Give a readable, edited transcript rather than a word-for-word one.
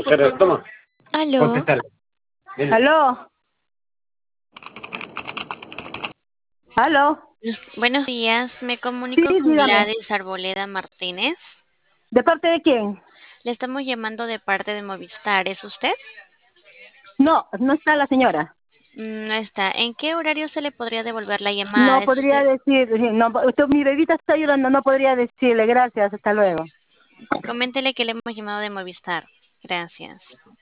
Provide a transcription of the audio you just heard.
Pero toma, Aló, contestar. ¿Aló? ¿Aló? buenos días. Me Sí, comunico con dígame. Gladys Arboleda Martínez. ¿De parte de quién? Le estamos llamando de parte de Movistar. ¿Es usted? No, no está la señora. No está. ¿En qué horario se le podría devolver la llamada? No ¿Es podría usted? decir, no, mi bebita está llorando, no podría decirle gracias, hasta luego. Coméntele que le hemos llamado de Movistar. Gracias.